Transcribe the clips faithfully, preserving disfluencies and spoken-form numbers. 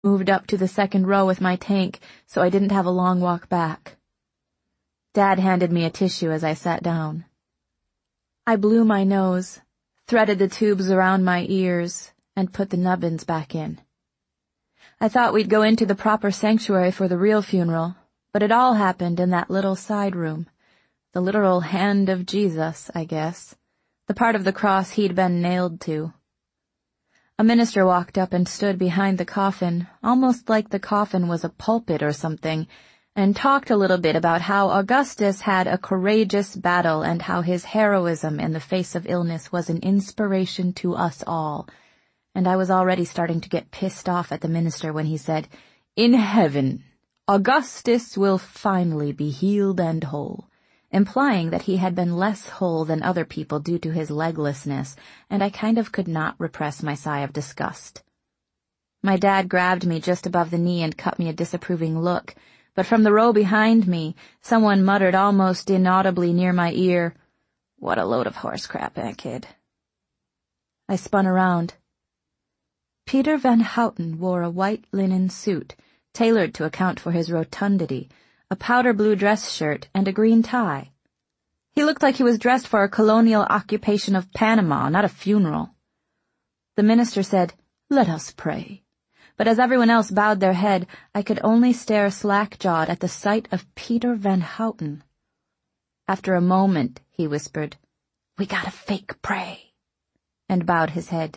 moved up to the second row with my tank, so I didn't have a long walk back. Dad handed me a tissue as I sat down. I blew my nose, threaded the tubes around my ears, and put the nubbins back in. I thought we'd go into the proper sanctuary for the real funeral, but it all happened in that little side room. The literal hand of Jesus, I guess. The part of the cross he'd been nailed to. A minister walked up and stood behind the coffin, almost like the coffin was a pulpit or something, and talked a little bit about how Augustus had a courageous battle and how his heroism in the face of illness was an inspiration to us all. And I was already starting to get pissed off at the minister when he said, "In heaven, Augustus will finally be healed and whole," implying that he had been less whole than other people due to his leglessness, and I kind of could not repress my sigh of disgust. My dad grabbed me just above the knee and cut me a disapproving look, but from the row behind me, someone muttered almost inaudibly near my ear, "What a load of horse crap, eh, kid?" I spun around. Peter Van Houten wore a white linen suit, tailored to account for his rotundity, a powder blue dress shirt, and a green tie. He looked like he was dressed for a colonial occupation of Panama, not a funeral. The minister said, "Let us pray." But as everyone else bowed their head, I could only stare slack-jawed at the sight of Peter Van Houten. After a moment, he whispered, "We gotta fake pray," and bowed his head.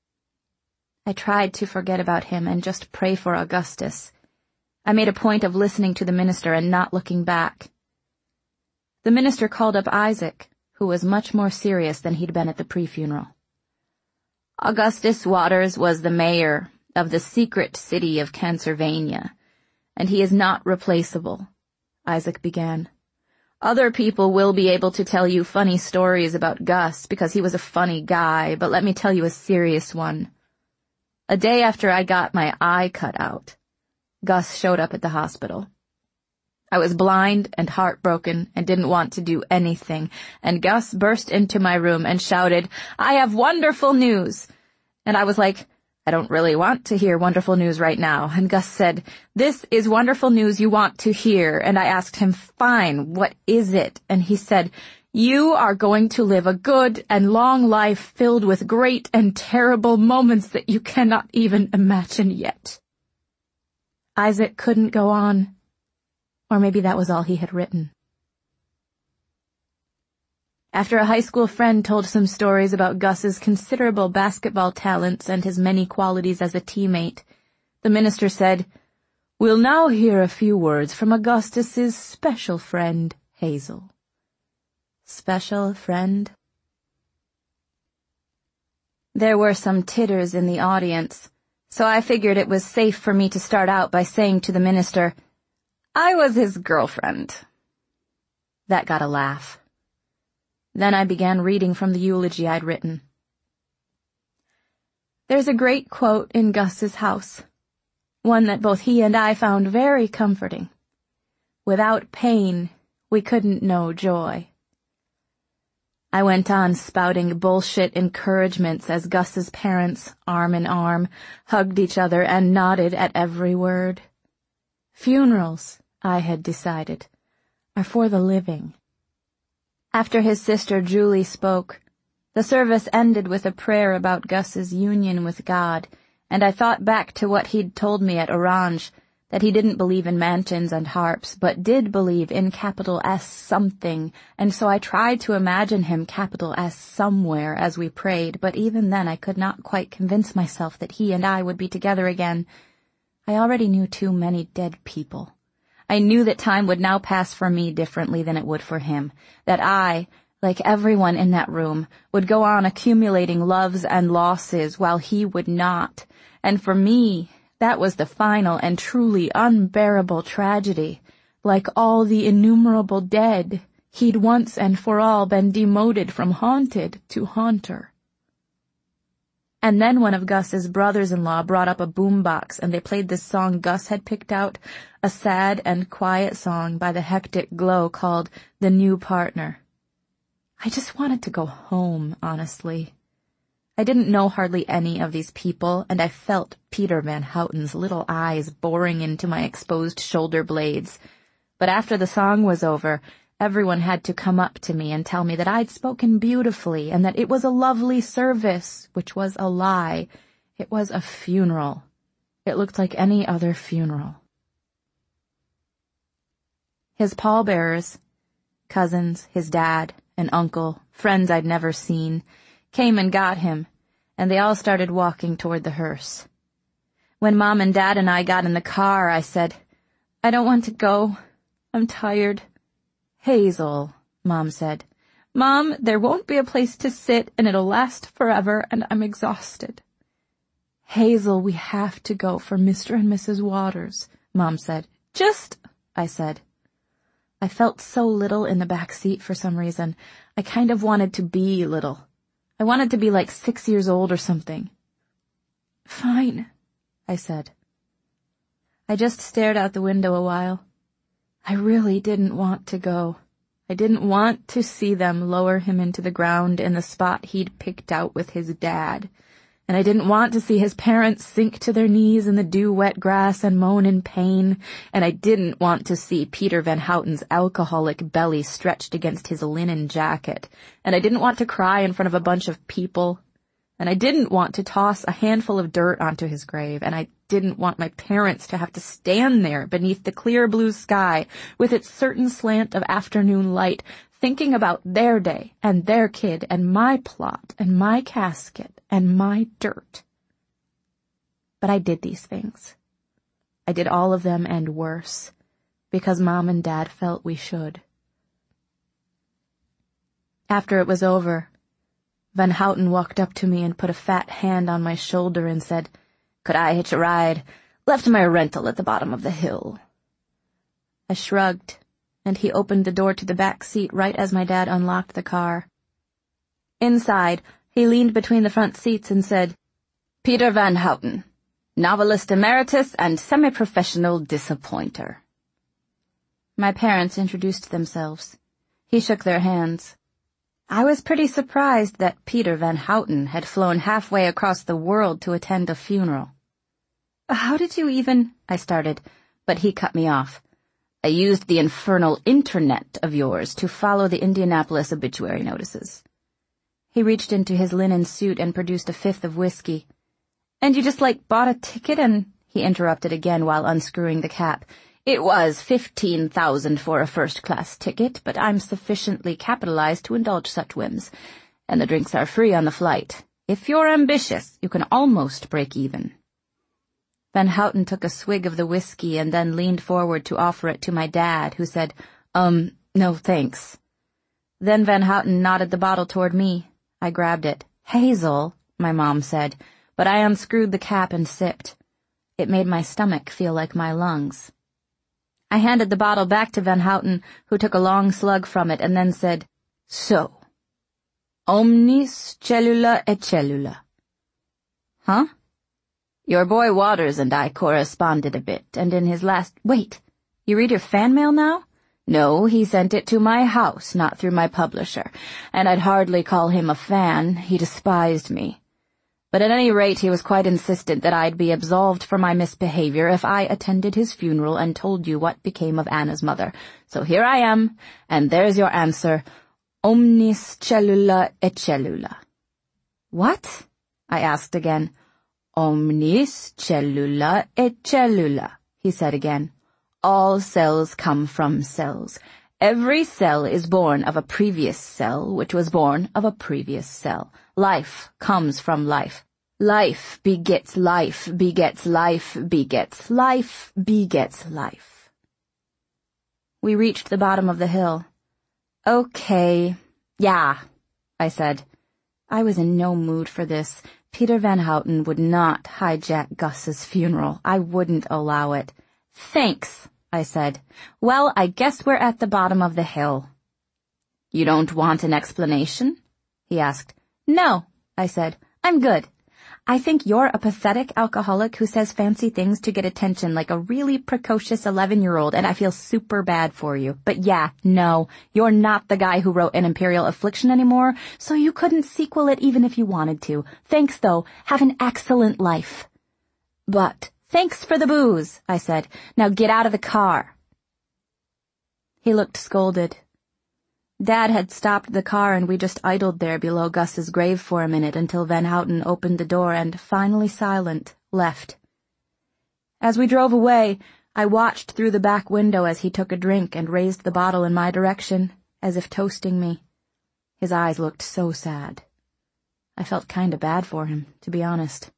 I tried to forget about him and just pray for Augustus. I made a point of listening to the minister and not looking back. The minister called up Isaac, who was much more serious than he'd been at the pre-funeral. "Augustus Waters was the mayor of the secret city of Cancervania, and he is not replaceable," Isaac began. "Other people will be able to tell you funny stories about Gus because he was a funny guy, but let me tell you a serious one. A day after I got my eye cut out, Gus showed up at the hospital. I was blind and heartbroken and didn't want to do anything, and Gus burst into my room and shouted, 'I have wonderful news!' And I was like, 'I don't really want to hear wonderful news right now.' And Gus said, 'This is wonderful news you want to hear.' And I asked him, 'Fine, what is it?' And he said, 'You are going to live a good and long life filled with great and terrible moments that you cannot even imagine yet.'" Isaac couldn't go on. Or maybe that was all he had written. After a high school friend told some stories about Gus's considerable basketball talents and his many qualities as a teammate, the minister said, "We'll now hear a few words from Augustus's special friend, Hazel." Special friend? There were some titters in the audience, so I figured it was safe for me to start out by saying to the minister, "I was his girlfriend." That got a laugh. Then I began reading from the eulogy I'd written. There's a great quote in Gus's house, one that both he and I found very comforting. "Without pain, we couldn't know joy." I went on spouting bullshit encouragements as Gus's parents, arm in arm, hugged each other and nodded at every word. Funerals, I had decided, are for the living. After his sister Julie spoke, the service ended with a prayer about Gus's union with God, and I thought back to what he'd told me at Orange, that he didn't believe in mansions and harps, but did believe in capital S something, and so I tried to imagine him capital S somewhere as we prayed, but even then I could not quite convince myself that he and I would be together again. I already knew too many dead people. I knew that time would now pass for me differently than it would for him, that I, like everyone in that room, would go on accumulating loves and losses while he would not, and for me, that was the final and truly unbearable tragedy. Like all the innumerable dead, he'd once and for all been demoted from haunted to haunter. And then one of Gus's brothers-in-law brought up a boombox and they played this song Gus had picked out, a sad and quiet song by the Hectic Glow called The New Partner. I just wanted to go home, honestly. I didn't know hardly any of these people, and I felt Peter Van Houten's little eyes boring into my exposed shoulder blades. But after the song was over, everyone had to come up to me and tell me that I'd spoken beautifully and that it was a lovely service, which was a lie. It was a funeral. It looked like any other funeral. His pallbearers, cousins, his dad, an uncle, friends I'd never seen, came and got him, and they all started walking toward the hearse. When Mom and Dad and I got in the car, I said, "I don't want to go. I'm tired." "Hazel," Mom said. "Mom, there won't be a place to sit, and it'll last forever, and I'm exhausted." "Hazel, we have to go for Mister and Missus Waters," Mom said. "Just," I said. I felt so little in the back seat for some reason. I kind of wanted to be little. I wanted to be like six years old or something. "Fine," I said. I just stared out the window a while. I really didn't want to go. I didn't want to see them lower him into the ground in the spot he'd picked out with his dad. And I didn't want to see his parents sink to their knees in the dew-wet grass and moan in pain. And I didn't want to see Peter Van Houten's alcoholic belly stretched against his linen jacket. And I didn't want to cry in front of a bunch of people. And I didn't want to toss a handful of dirt onto his grave. And I didn't want my parents to have to stand there beneath the clear blue sky with its certain slant of afternoon light, thinking about their day and their kid and my plot and my casket and my dirt. But I did these things. I did all of them and worse, because Mom and Dad felt we should. After it was over, Van Houten walked up to me and put a fat hand on my shoulder and said, "Could I hitch a ride? Left my rental at the bottom of the hill." I shrugged, and he opened the door to the back seat right as my dad unlocked the car. Inside, he leaned between the front seats and said, "Peter Van Houten, novelist emeritus and semi-professional disappointer." My parents introduced themselves. He shook their hands. I was pretty surprised that Peter Van Houten had flown halfway across the world to attend a funeral. "How did you even—" I started, but he cut me off. "I used the infernal internet of yours to follow the Indianapolis obituary notices." He reached into his linen suit and produced a fifth of whiskey. "And you just, like, bought a ticket and—" He interrupted again while unscrewing the cap. "It was fifteen thousand for a first-class ticket, but I'm sufficiently capitalized to indulge such whims. And the drinks are free on the flight. If you're ambitious, you can almost break even." Van Houten took a swig of the whiskey and then leaned forward to offer it to my dad, who said, Um, no thanks." Then Van Houten nodded the bottle toward me. I grabbed it. "Hazel," my mom said, but I unscrewed the cap and sipped. It made my stomach feel like my lungs. I handed the bottle back to Van Houten, who took a long slug from it and then said, "So, omnis cellula et cellula." "Huh?" "Your boy Waters and I corresponded a bit, and in his last—" "Wait, you read your fan mail now?" "No, he sent it to my house, not through my publisher, and I'd hardly call him a fan. He despised me. But at any rate, he was quite insistent that I'd be absolved for my misbehavior if I attended his funeral and told you what became of Anna's mother. So here I am, and there's your answer, omnis cellula et cellula." "What?" I asked again. "Omnis cellula et cellula," he said again. "All cells come from cells. Every cell is born of a previous cell, which was born of a previous cell. Life comes from life. Life begets life, begets life, begets life, begets life." We reached the bottom of the hill. "Okay, yeah," I said. I was in no mood for this. Peter Van Houten would not hijack Gus's funeral. I wouldn't allow it. "Thanks," I said. "Well, I guess we're at the bottom of the hill." "You don't want an explanation?" he asked. "No," I said. "I'm good. I think you're a pathetic alcoholic who says fancy things to get attention like a really precocious eleven-year-old, and I feel super bad for you. But yeah, no, you're not the guy who wrote An Imperial Affliction anymore, so you couldn't sequel it even if you wanted to. Thanks, though. Have an excellent life. But thanks for the booze, I said. Now get out of the car. He looked scolded. Dad had stopped the car and we just idled there below Gus's grave for a minute until Van Houten opened the door and, finally silent, left. As we drove away, I watched through the back window as he took a drink and raised the bottle in my direction, as if toasting me. His eyes looked so sad. I felt kinda bad for him, to be honest.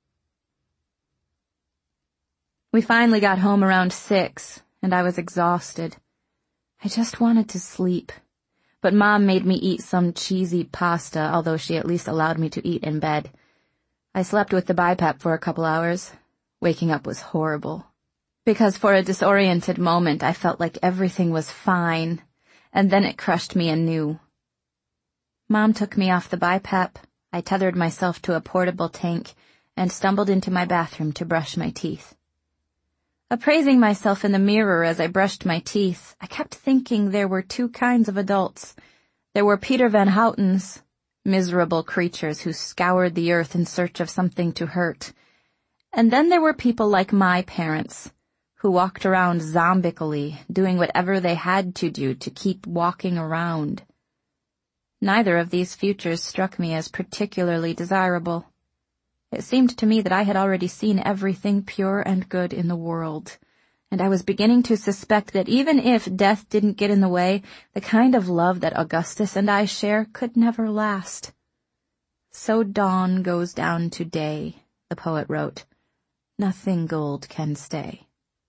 We finally got home around six, and I was exhausted. I just wanted to sleep. But Mom made me eat some cheesy pasta, although she at least allowed me to eat in bed. I slept with the B I P A P for a couple hours. Waking up was horrible. Because for a disoriented moment I felt like everything was fine, and then it crushed me anew. Mom took me off the B I P A P. I tethered myself to a portable tank and stumbled into my bathroom to brush my teeth. Appraising myself in the mirror as I brushed my teeth, I kept thinking there were two kinds of adults. There were Peter Van Houten's, miserable creatures who scoured the earth in search of something to hurt. And then there were people like my parents, who walked around zombically, doing whatever they had to do to keep walking around. Neither of these futures struck me as particularly desirable. It seemed to me that I had already seen everything pure and good in the world, and I was beginning to suspect that even if death didn't get in the way, the kind of love that Augustus and I share could never last. So dawn goes down to day, the poet wrote. Nothing gold can stay.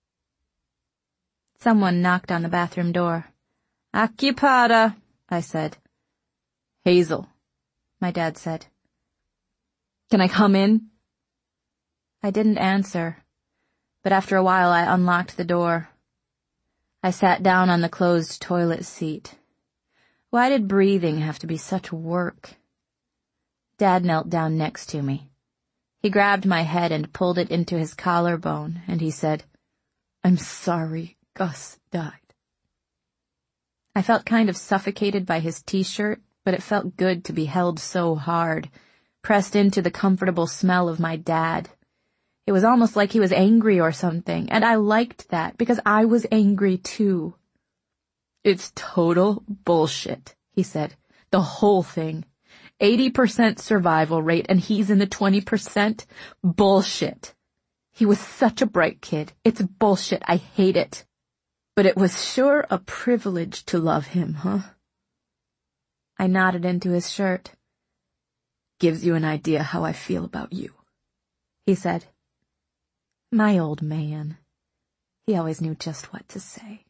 Someone knocked on the bathroom door. Occupada, I said. Hazel, my dad said. Can I come in? I didn't answer, but after a while I unlocked the door. I sat down on the closed toilet seat. Why did breathing have to be such work? Dad knelt down next to me. He grabbed my head and pulled it into his collarbone, and he said, I'm sorry Gus died. I felt kind of suffocated by his t-shirt, but it felt good to be held so hard, pressed into the comfortable smell of my dad. It was almost like he was angry or something, and I liked that because I was angry too. It's total bullshit, he said. The whole thing. eighty percent survival rate and he's in the twenty percent? Bullshit. He was such a bright kid. It's bullshit. I hate it. But it was sure a privilege to love him, huh? I nodded into his shirt. Gives you an idea how I feel about you, he said. My old man. He always knew just what to say.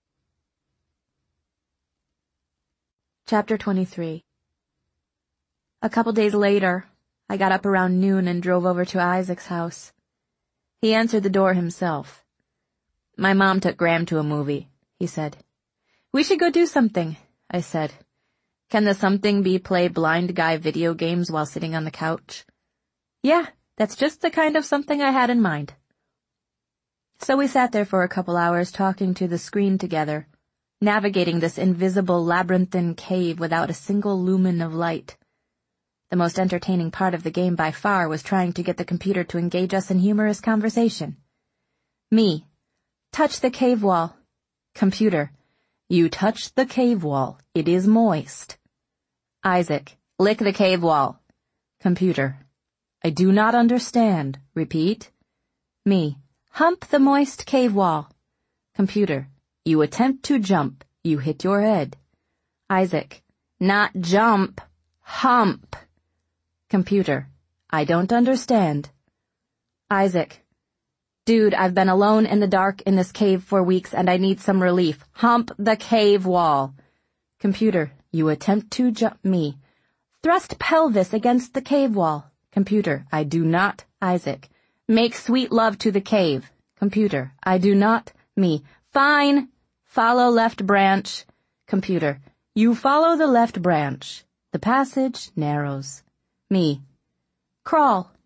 Chapter twenty-three. A couple days later, I got up around noon and drove over to Isaac's house. He answered the door himself. My mom took Graham to a movie, he said. We should go do something, I said. Can the something be play blind guy video games while sitting on the couch? Yeah, that's just the kind of something I had in mind. So we sat there for a couple hours talking to the screen together, navigating this invisible labyrinthine cave without a single lumen of light. The most entertaining part of the game by far was trying to get the computer to engage us in humorous conversation. Me. Touch the cave wall. Computer. You touch the cave wall. It is moist. Isaac. Lick the cave wall. Computer. I do not understand. Repeat. Me. Hump the moist cave wall. Computer. You attempt to jump. You hit your head. Isaac. Not jump. Hump. Computer. I don't understand. Isaac. Dude, I've been alone in the dark in this cave for weeks and I need some relief. Hump the cave wall. Computer, you attempt to jump me. Thrust pelvis against the cave wall. Computer, I do not. Isaac. Make sweet love to the cave. Computer, I do not. Me. Fine. Follow left branch. Computer, you follow the left branch. The passage narrows. Me. Crawl.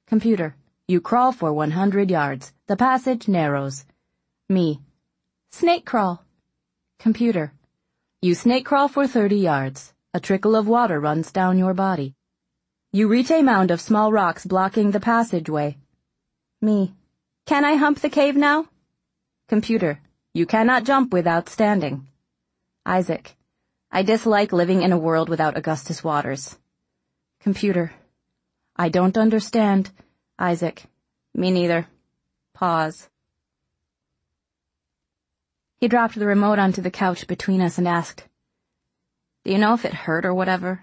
Computer, you crawl for one hundred yards. The passage narrows. Me, snake crawl. Computer, you snake crawl for thirty yards. A trickle of water runs down your body. You reach a mound of small rocks blocking the passageway. Me, can I hump the cave now? Computer, you cannot jump without standing. Isaac, I dislike living in a world without Augustus Waters. Computer, I don't understand. Isaac, me neither. Pause. He dropped the remote onto the couch between us and asked, "Do you know if it hurt or whatever?"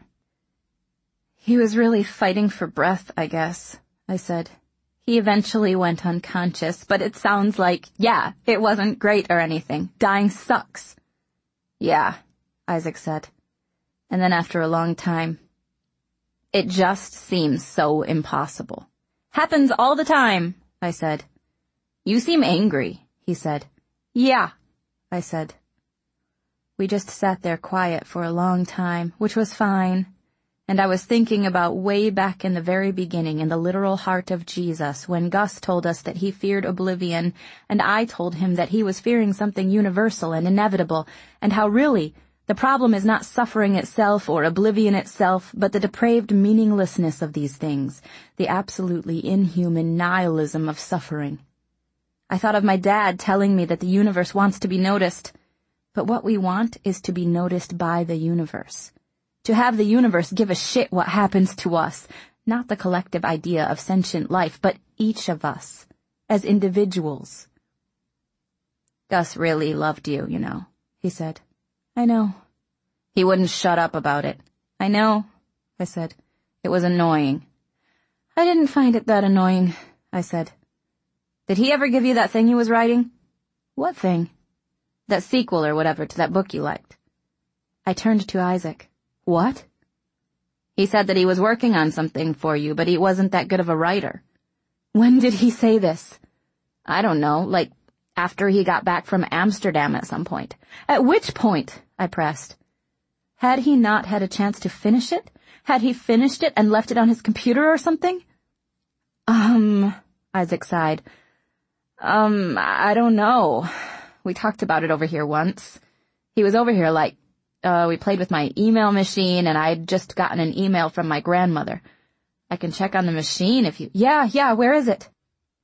"He was really fighting for breath, I guess," I said. "He eventually went unconscious, but it sounds like, yeah, it wasn't great or anything. Dying sucks." "Yeah," Isaac said. And then after a long time, "It just seems so impossible." "Happens all the time," I said. "You seem angry," he said. "Yeah," I said. We just sat there quiet for a long time, which was fine. And I was thinking about way back in the very beginning in the literal heart of Jesus when Gus told us that he feared oblivion, and I told him that he was fearing something universal and inevitable, and how really the problem is not suffering itself or oblivion itself, but the depraved meaninglessness of these things, the absolutely inhuman nihilism of suffering. I thought of my dad telling me that the universe wants to be noticed, but what we want is to be noticed by the universe. To have the universe give a shit what happens to us, not the collective idea of sentient life, but each of us, as individuals. "Gus really loved you, you know," he said. "I know." "He wouldn't shut up about it." "I know," I said. "It was annoying." "I didn't find it that annoying," I said. "Did he ever give you that thing he was writing?" "What thing?" "That sequel or whatever to that book you liked." I turned to Isaac. "What?" "He said that he was working on something for you, but he wasn't that good of a writer." "When did he say this?" "I don't know, like after he got back from Amsterdam at some point." "At which point?" I pressed. Had he not had a chance to finish it? Had he finished it and left it on his computer or something? Um, Isaac sighed. Um, I don't know. We talked about it over here once. He was over here like, uh, we played with my email machine and I'd just gotten an email from my grandmother. I can check on the machine if you... Yeah, yeah, where is it?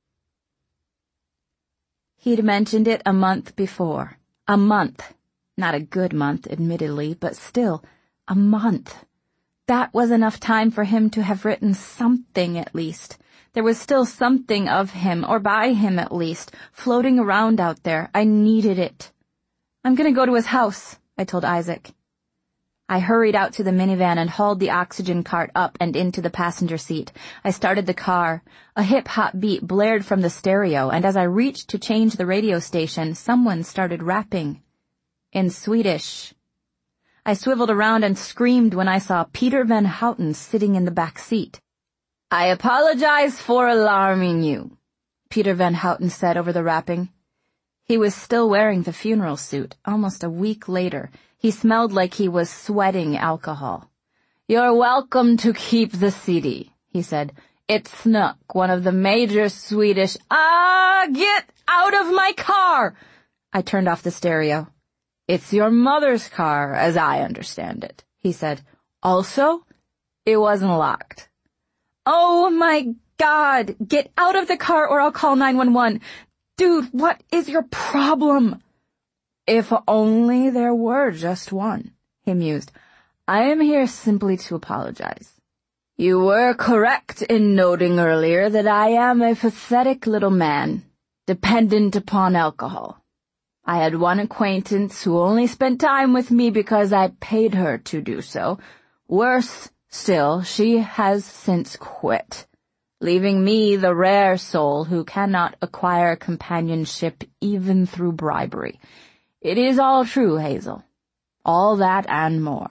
He'd mentioned it a month before. A month. Not a good month, admittedly, but still, a month. That was enough time for him to have written something at least. There was still something of him, or by him at least, floating around out there. I needed it. "I'm going to go to his house," I told Isaac. I hurried out to the minivan and hauled the oxygen cart up and into the passenger seat. I started the car. A hip-hop beat blared from the stereo, and as I reached to change the radio station, someone started rapping. In Swedish. I swiveled around and screamed when I saw Peter Van Houten sitting in the back seat. "I apologize for alarming you," Peter Van Houten said over the rapping. He was still wearing the funeral suit, almost a week later. He smelled like he was sweating alcohol. "You're welcome to keep the C D," he said. "It's Snook, one of the major Swedish—" "Ah, get out of my car!" I turned off the stereo. "It's your mother's car, as I understand it," he said. "Also, it wasn't locked." "Oh my God! Get out of the car or I'll call nine one one. Dude, what is your problem?" "If only there were just one," he mused. "I am here simply to apologize. You were correct in noting earlier that I am a pathetic little man, dependent upon alcohol. I had one acquaintance who only spent time with me because I paid her to do so. Worse still, she has since quit, leaving me the rare soul who cannot acquire companionship even through bribery. It is all true, Hazel. All that and more."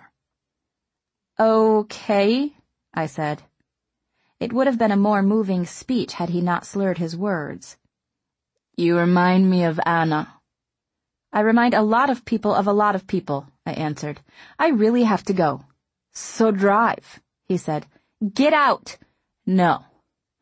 "Okay," I said. It would have been a more moving speech had he not slurred his words. "You remind me of Anna." "I remind a lot of people of a lot of people," I answered. "I really have to go." "So drive," he said. "Get out." "No.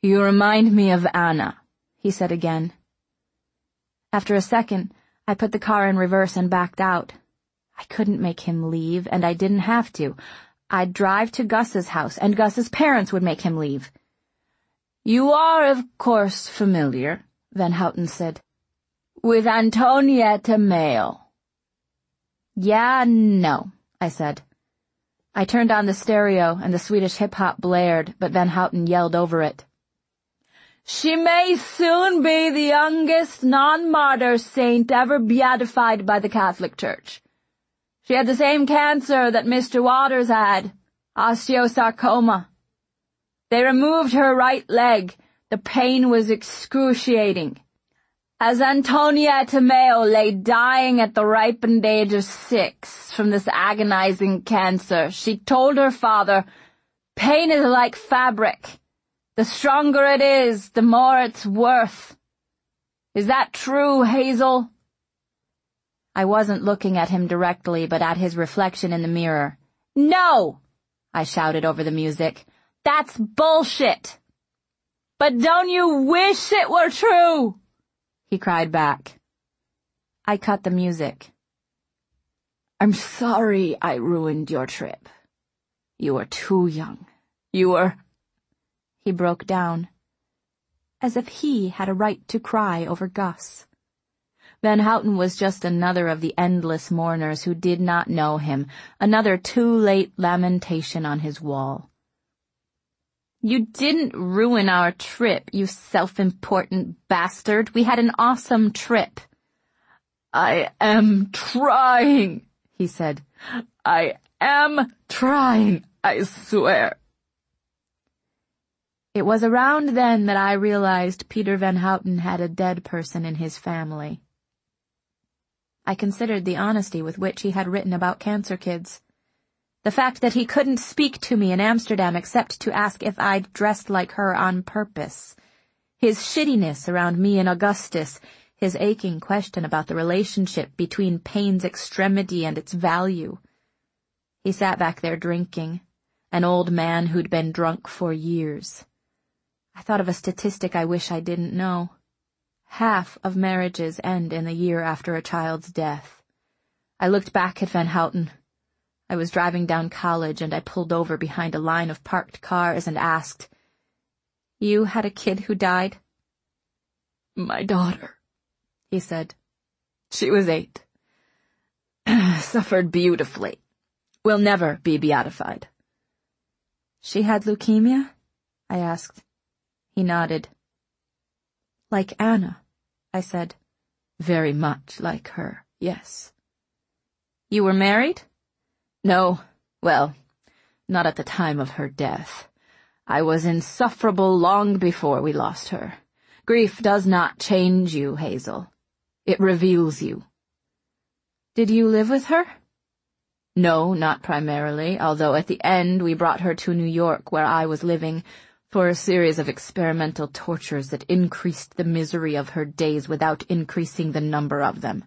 "You remind me of Anna," he said again. After a second, I put the car in reverse and backed out. I couldn't make him leave, and I didn't have to. I'd drive to Gus's house, and Gus's parents would make him leave. "You are, of course, familiar," Van Houten said, "with Antonietta Mail." "Yeah, no," I said. I turned on the stereo, and the Swedish hip-hop blared, but Van Houten yelled over it. "She may soon be the youngest non-martyr saint ever beatified by the Catholic Church. She had the same cancer that Mister Waters had, osteosarcoma. They removed her right leg. The pain was excruciating. As Antonietta Mayo lay dying at the ripened age of six from this agonizing cancer, she told her father, 'Pain is like fabric. The stronger it is, the more it's worth.' Is that true, Hazel?" I wasn't looking at him directly, but at his reflection in the mirror. "No!" I shouted over the music. "That's bullshit!" "But don't you wish it were true?" he cried back. I cut the music. "I'm sorry I ruined your trip. You were too young. You were—" He broke down, as if he had a right to cry over Gus. Van Houten was just another of the endless mourners who did not know him, another too-late lamentation on his wall. "You didn't ruin our trip, you self-important bastard. We had an awesome trip." "I am trying," he said. "I am trying, I swear." It was around then that I realized Peter Van Houten had a dead person in his family. I considered the honesty with which he had written about cancer kids. The fact that he couldn't speak to me in Amsterdam except to ask if I'd dressed like her on purpose. His shittiness around me and Augustus, his aching question about the relationship between pain's extremity and its value. He sat back there drinking, an old man who'd been drunk for years. I thought of a statistic I wish I didn't know. Half of marriages end in the year after a child's death. I looked back at Van Houten. I was driving down College, and I pulled over behind a line of parked cars and asked, "You had a kid who died?" "My daughter," he said. "She was eight. Suffered beautifully. Will never be beatified." "She had leukemia?" I asked. He nodded. "Like Anna," I said. "Very much like her, yes." "You were married?" "No, well, not at the time of her death. I was insufferable long before we lost her. Grief does not change you, Hazel. It reveals you." "Did you live with her?" "No, not primarily, although at the end we brought her to New York, where I was living, for a series of experimental tortures that increased the misery of her days without increasing the number of them."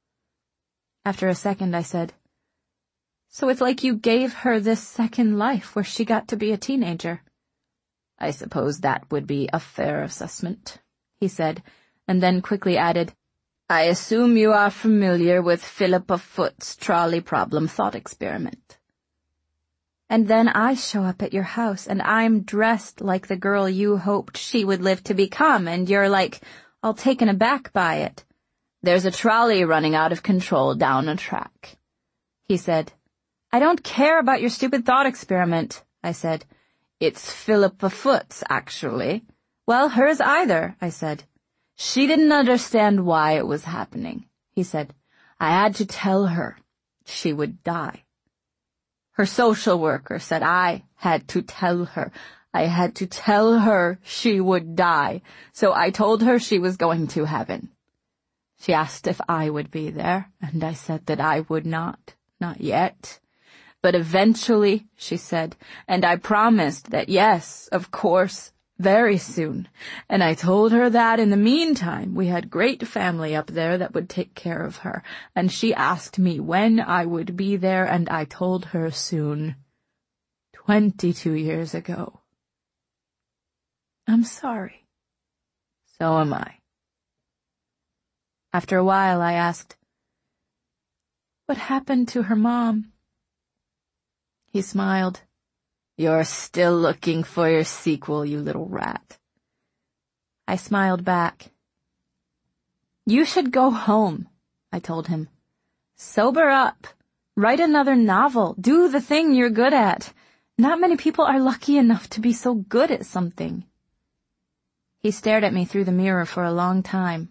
After a second, I said, "So it's like you gave her this second life where she got to be a teenager." "I suppose that would be a fair assessment," he said, and then quickly added, "I assume you are familiar with Philippa Foot's trolley problem thought experiment." "And then I show up at your house, and I'm dressed like the girl you hoped she would live to become, and you're like, all taken aback by it." "There's a trolley running out of control down a track," he said. "I don't care about your stupid thought experiment," I said. "It's Philippa Foot's, actually." "Well, hers either," I said. "She didn't understand why it was happening," he said. "I had to tell her she would die. Her social worker said I had to tell her. I had to tell her she would die, so I told her she was going to heaven. She asked if I would be there, and I said that I would not, not yet. But eventually, she said, and I promised that yes, of course, very soon. And I told her that in the meantime we had great family up there that would take care of her. And she asked me when I would be there, and I told her soon. Twenty-two years ago." I'm sorry. So am I. After a while, I asked, what happened to her mom? He smiled. You're still looking for your sequel, you little rat. I smiled back. You should go home, I told him. Sober up. Write another novel. Do the thing you're good at. Not many people are lucky enough to be so good at something. He stared at me through the mirror for a long time.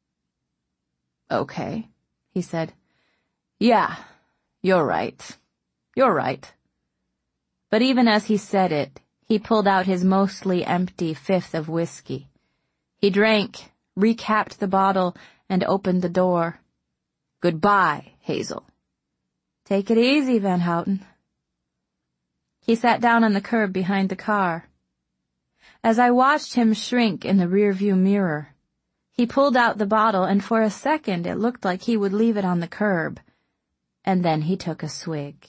Okay, he said. Yeah, you're right. You're right. But even as he said it, he pulled out his mostly empty fifth of whiskey. He drank, recapped the bottle, and opened the door. Goodbye, Hazel. Take it easy, Van Houten. He sat down on the curb behind the car. As I watched him shrink in the rearview mirror, he pulled out the bottle, and for a second it looked like he would leave it on the curb. And then he took a swig.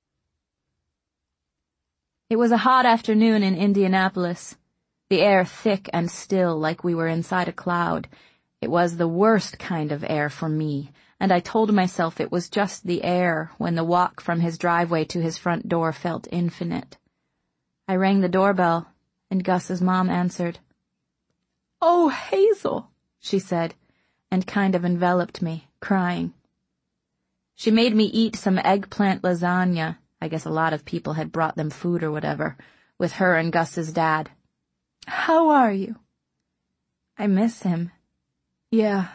It was a hot afternoon in Indianapolis, the air thick and still like we were inside a cloud. It was the worst kind of air for me, and I told myself it was just the air when the walk from his driveway to his front door felt infinite. I rang the doorbell, and Gus's mom answered. "Oh, Hazel," she said, and kind of enveloped me, crying. She made me eat some eggplant lasagna. I guess a lot of people had brought them food or whatever, with her and Gus's dad. "How are you?" "I miss him." "Yeah."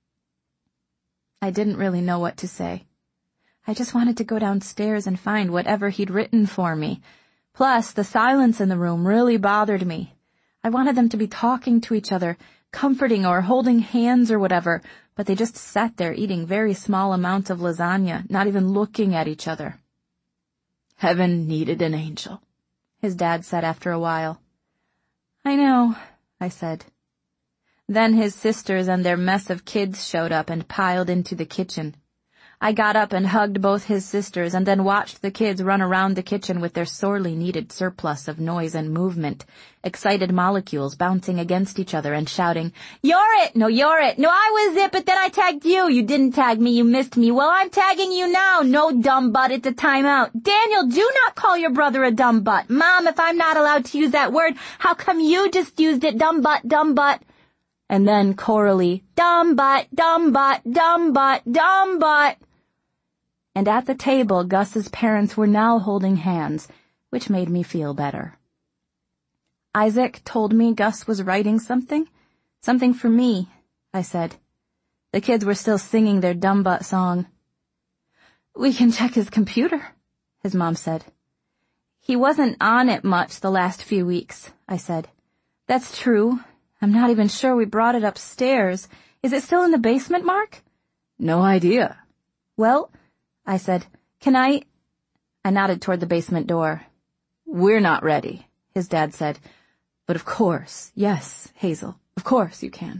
I didn't really know what to say. I just wanted to go downstairs and find whatever he'd written for me. Plus, the silence in the room really bothered me. I wanted them to be talking to each other, comforting or holding hands or whatever, but they just sat there eating very small amounts of lasagna, not even looking at each other. "Heaven needed an angel," his dad said after a while. "I know," I said. Then his sisters and their mess of kids showed up and piled into the kitchen. I got up and hugged both his sisters and then watched the kids run around the kitchen with their sorely needed surplus of noise and movement, excited molecules bouncing against each other and shouting, "You're it! No, you're it! No, I was it, but then I tagged you! You didn't tag me, you missed me! Well, I'm tagging you now! No, dumb butt, it's a timeout! Daniel, do not call your brother a dumb butt! Mom, if I'm not allowed to use that word, how come you just used it? Dumb butt, dumb butt!" And then chorally, "Dumb butt, dumb butt, dumb butt, dumb butt!" And at the table, Gus's parents were now holding hands, which made me feel better. "Isaac told me Gus was writing something. Something for me," I said. The kids were still singing their dumb butt song. "We can check his computer," his mom said. "He wasn't on it much the last few weeks," I said. "That's true. I'm not even sure we brought it upstairs. Is it still in the basement, Mark?" "No idea." "Well," I said, "can I—" I nodded toward the basement door. "We're not ready," his dad said. "But of course, yes, Hazel, of course you can."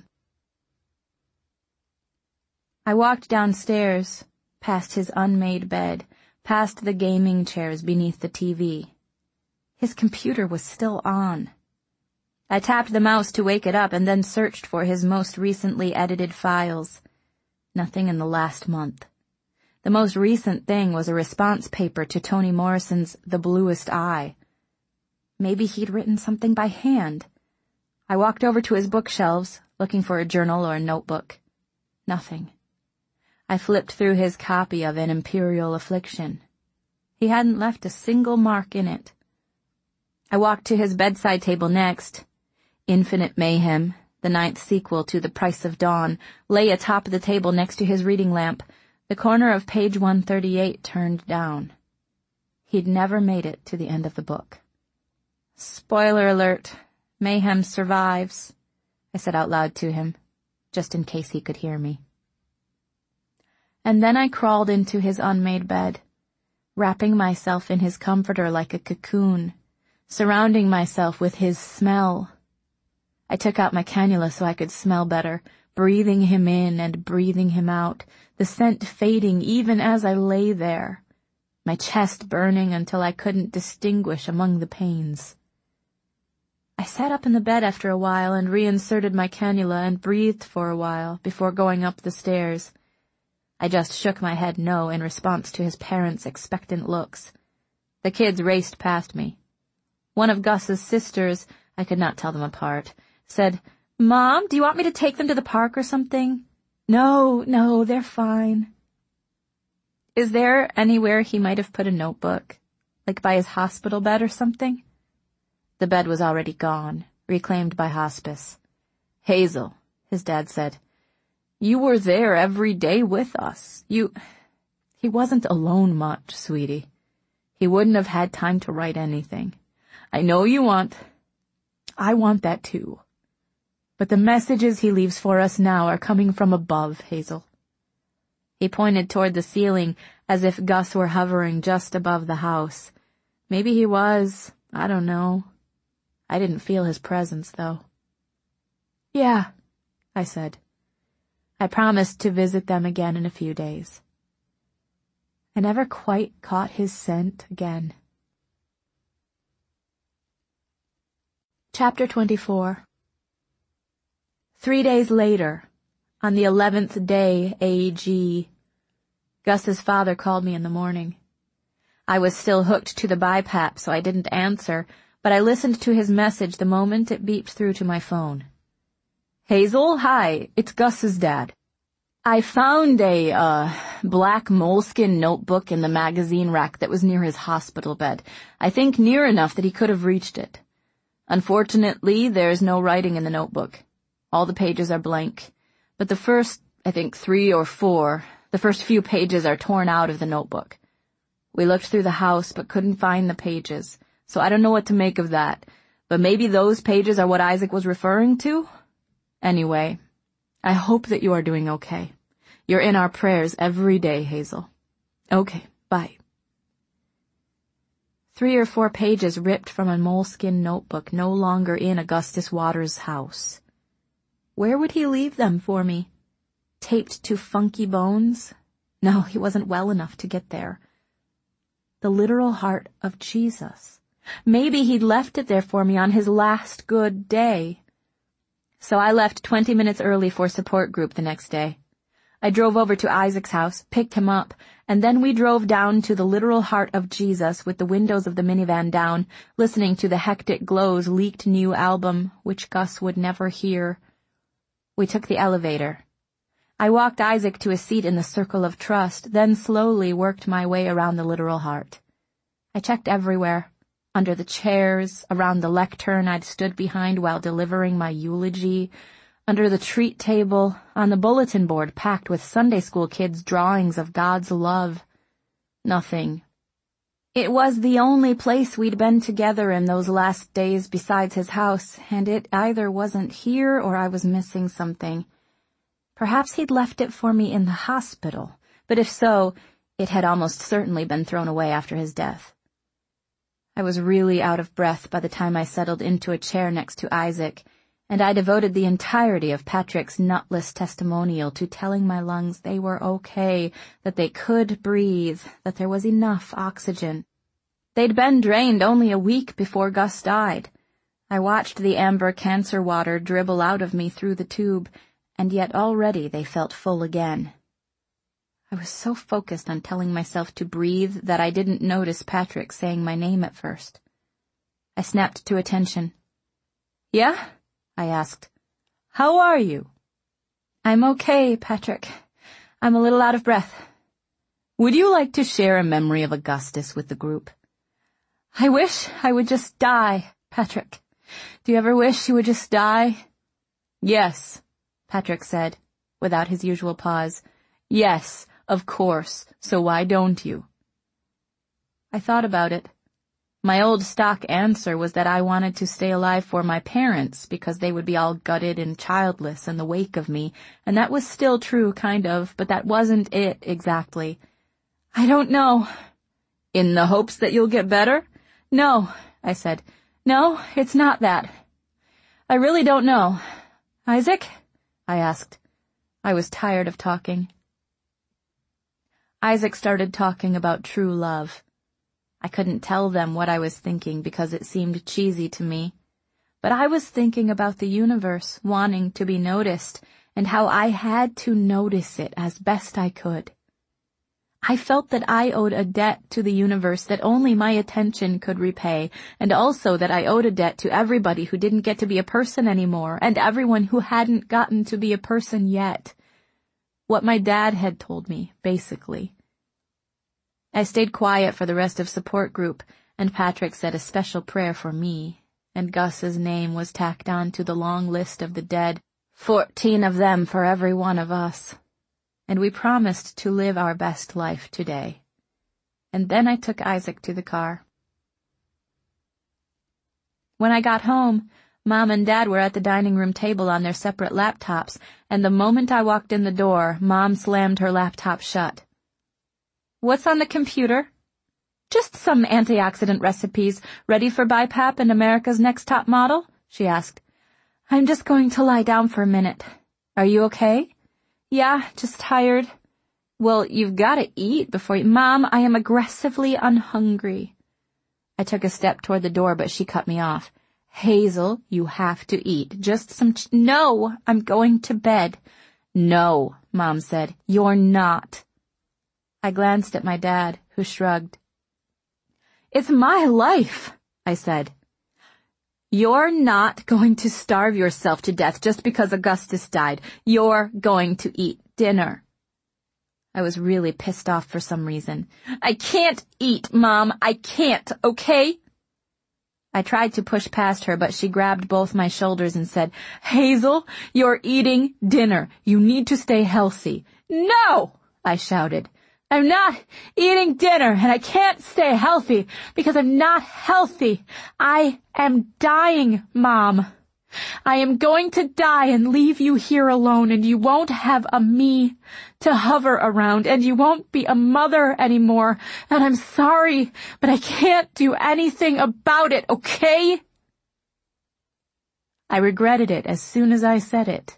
I walked downstairs, past his unmade bed, past the gaming chairs beneath the T V. His computer was still on. I tapped the mouse to wake it up and then searched for his most recently edited files. Nothing in the last month. The most recent thing was a response paper to Toni Morrison's The Bluest Eye. Maybe he'd written something by hand. I walked over to his bookshelves, looking for a journal or a notebook. Nothing. I flipped through his copy of An Imperial Affliction. He hadn't left a single mark in it. I walked to his bedside table next. Infinite Mayhem, the ninth sequel to The Price of Dawn, lay atop the table next to his reading lamp, the corner of page one thirty-eight turned down. He'd never made it to the end of the book. "Spoiler alert, Mayhem survives," I said out loud to him, just in case he could hear me. And then I crawled into his unmade bed, wrapping myself in his comforter like a cocoon, surrounding myself with his smell. I took out my cannula so I could smell better, breathing him in and breathing him out, the scent fading even as I lay there, my chest burning until I couldn't distinguish among the pains. I sat up in the bed after a while and reinserted my cannula and breathed for a while before going up the stairs. I just shook my head no in response to his parents' expectant looks. The kids raced past me. One of Gus's sisters, I could not tell them apart, said, "Mom, do you want me to take them to the park or something?" "No, no, they're fine." Is there anywhere he might have put a notebook? Like by his hospital bed or something? The bed was already gone, reclaimed by hospice. "Hazel," his dad said, "you were there every day with us. You—" He wasn't alone much, sweetie. He wouldn't have had time to write anything. I know you want... I want that too. But the messages he leaves for us now are coming from above, Hazel. He pointed toward the ceiling as if Gus were hovering just above the house. Maybe he was. I don't know. I didn't feel his presence, though. "Yeah," I said. I promised to visit them again in a few days. I never quite caught his scent again. Chapter twenty-four. Three days later, on the eleventh day A G, Gus's father called me in the morning. I was still hooked to the BiPAP, so I didn't answer, but I listened to his message the moment it beeped through to my phone. "Hazel, hi, it's Gus's dad. I found a, uh, black moleskin notebook in the magazine rack that was near his hospital bed. I think near enough that he could have reached it. Unfortunately, there's no writing in the notebook. All the pages are blank. But the first, I think three or four, the first few pages are torn out of the notebook. We looked through the house but couldn't find the pages, so I don't know what to make of that. But maybe those pages are what Isaac was referring to? Anyway, I hope that you are doing okay. You're in our prayers every day, Hazel. Okay, bye." Three or four pages ripped from a moleskin notebook no longer in Augustus Waters' house. Where would he leave them for me? Taped to Funky Bones? No, he wasn't well enough to get there. The literal heart of Jesus. Maybe he'd left it there for me on his last good day. So I left twenty minutes early for support group the next day. I drove over to Isaac's house, picked him up, and then we drove down to the literal heart of Jesus with the windows of the minivan down, listening to the Hectic Glow's leaked new album, which Gus would never hear. We took the elevator. I walked Isaac to a seat in the circle of trust, then slowly worked my way around the literal heart. I checked everywhere. Under the chairs, around the lectern I'd stood behind while delivering my eulogy, under the treat table, on the bulletin board packed with Sunday school kids' drawings of God's love. Nothing. It was the only place we'd been together in those last days besides his house, and it either wasn't here or I was missing something. Perhaps he'd left it for me in the hospital, but if so, it had almost certainly been thrown away after his death. I was really out of breath by the time I settled into a chair next to Isaac, and I devoted the entirety of Patrick's nutless testimonial to telling my lungs they were okay, that they could breathe, that there was enough oxygen. They'd been drained only a week before Gus died. I watched the amber cancer water dribble out of me through the tube, and yet already they felt full again. I was so focused on telling myself to breathe that I didn't notice Patrick saying my name at first. I snapped to attention. "Yeah?" I asked. "How are you?" "I'm okay, Patrick. I'm a little out of breath." "Would you like to share a memory of Augustus with the group?" "I wish I would just die, Patrick. Do you ever wish you would just die?" "Yes," Patrick said, without his usual pause. "Yes, of course. So why don't you?" I thought about it. My old stock answer was that I wanted to stay alive for my parents because they would be all gutted and childless in the wake of me, and that was still true, kind of, but that wasn't it exactly. "I don't know." "In the hopes that you'll get better?" "No," I said. "No, it's not that. I really don't know." "Isaac?" I asked. I was tired of talking. Isaac started talking about true love. I couldn't tell them what I was thinking because it seemed cheesy to me. But I was thinking about the universe wanting to be noticed and how I had to notice it as best I could. I felt that I owed a debt to the universe that only my attention could repay, and also that I owed a debt to everybody who didn't get to be a person anymore, and everyone who hadn't gotten to be a person yet. What my dad had told me, basically. I stayed quiet for the rest of support group, and Patrick said a special prayer for me, and Gus's name was tacked on to the long list of the dead, fourteen of them for every one of us. And we promised to live our best life today. And then I took Isaac to the car. When I got home, Mom and Dad were at the dining room table on their separate laptops, and the moment I walked in the door, Mom slammed her laptop shut. "What's on the computer?" "Just some antioxidant recipes. Ready for B I P A P and America's Next Top Model?" she asked. "I'm just going to lie down for a minute. Are you okay?" "Yeah, just tired." "Well, you've got to eat before you—" "Mom, I am aggressively unhungry." I took a step toward the door, but she cut me off. "Hazel, you have to eat. Just some ch- No, I'm going to bed." "No," Mom said. "You're not." I glanced at my dad, who shrugged. "It's my life," I said. "You're not going to starve yourself to death just because Augustus died. You're going to eat dinner." I was really pissed off for some reason. "I can't eat, Mom. I can't, okay?" I tried to push past her, but she grabbed both my shoulders and said, "Hazel, you're eating dinner. You need to stay healthy." "No!" I shouted. "I'm not eating dinner, and I can't stay healthy because I'm not healthy. I am dying, Mom. I am going to die and leave you here alone, and you won't have a me to hover around, and you won't be a mother anymore, and I'm sorry, but I can't do anything about it, okay?" I regretted it as soon as I said it.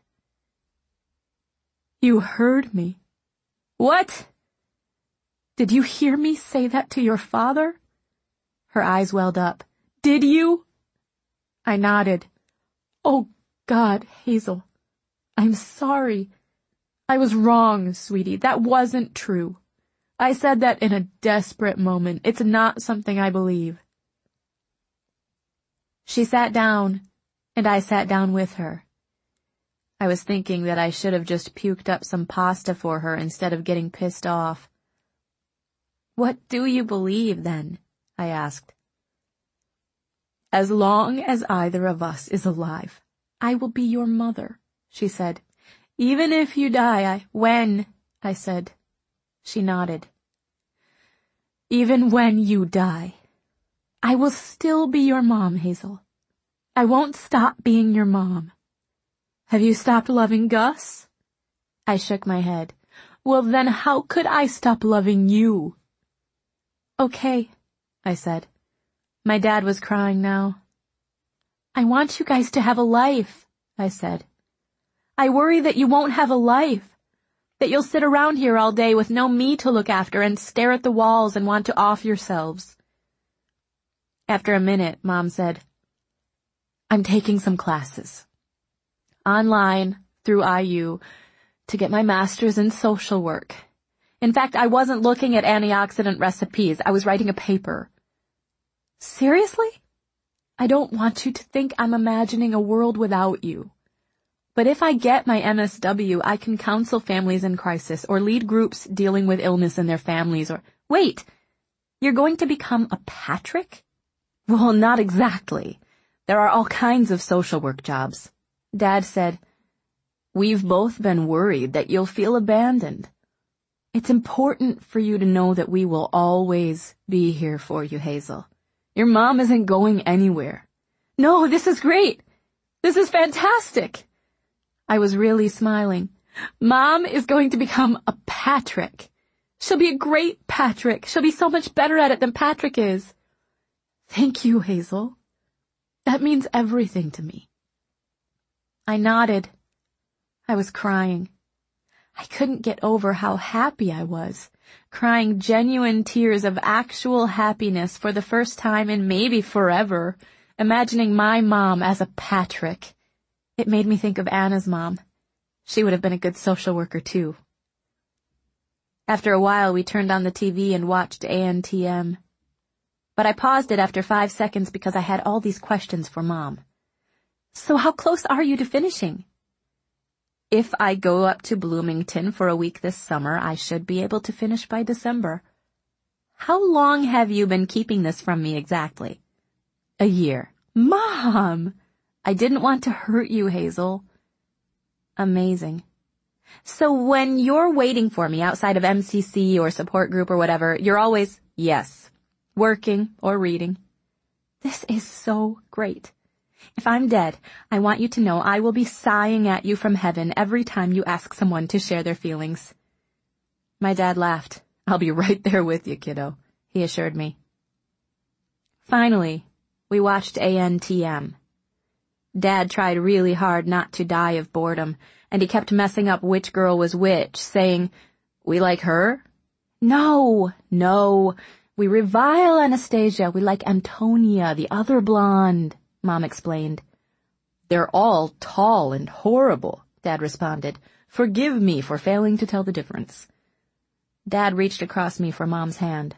"You heard me." "What?" "Did you hear me say that to your father?" Her eyes welled up. "Did you?" I nodded. "Oh, God, Hazel, I'm sorry. I was wrong, sweetie. That wasn't true. I said that in a desperate moment. It's not something I believe." She sat down, and I sat down with her. I was thinking that I should have just puked up some pasta for her instead of getting pissed off. "What do you believe, then?" I asked. "As long as either of us is alive, I will be your mother," she said. "Even if you die, I—" "When?" I said. She nodded. "Even when you die, I will still be your mom, Hazel. I won't stop being your mom." "Have you stopped loving Gus?" I shook my head. "Well, then how could I stop loving you?" "Okay," I said. My dad was crying now. "I want you guys to have a life," I said. "I worry that you won't have a life, that you'll sit around here all day with no me to look after and stare at the walls and want to off yourselves." After a minute, Mom said, "I'm taking some classes. Online, through I U, to get my master's in social work. In fact, I wasn't looking at antioxidant recipes. I was writing a paper." "Seriously? I don't want you to think I'm imagining a world without you. But if I get my M S W, I can counsel families in crisis or lead groups dealing with illness in their families or—" "Wait, you're going to become a Patrick?" "Well, not exactly. There are all kinds of social work jobs." Dad said, "We've both been worried that you'll feel abandoned. It's important for you to know that we will always be here for you, Hazel. Your mom isn't going anywhere." "No, this is great. This is fantastic." I was really smiling. "Mom is going to become a Patrick. She'll be a great Patrick. She'll be so much better at it than Patrick is." "Thank you, Hazel. That means everything to me." I nodded. I was crying. I couldn't get over how happy I was, crying genuine tears of actual happiness for the first time in maybe forever, imagining my mom as a Patrick. It made me think of Anna's mom. She would have been a good social worker, too. After a while, we turned on the T V and watched A N T M. But I paused it after five seconds because I had all these questions for Mom. So how close are you to finishing? If I go up to Bloomington for a week this summer, I should be able to finish by December. How long have you been keeping this from me exactly? A year. Mom! I didn't want to hurt you, Hazel. Amazing. So when you're waiting for me outside of M C C or support group or whatever, you're always, yes, working or reading. This is so great. If I'm dead, I want you to know I will be sighing at you from heaven every time you ask someone to share their feelings. My dad laughed. I'll be right there with you, kiddo, he assured me. Finally, we watched A N T M. Dad tried really hard not to die of boredom, and he kept messing up which girl was which, saying, "We like her?" No, no, we revile Anastasia. We like Antonia, the other blonde, Mom explained. They're all tall and horrible, Dad responded. Forgive me for failing to tell the difference. Dad reached across me for Mom's hand.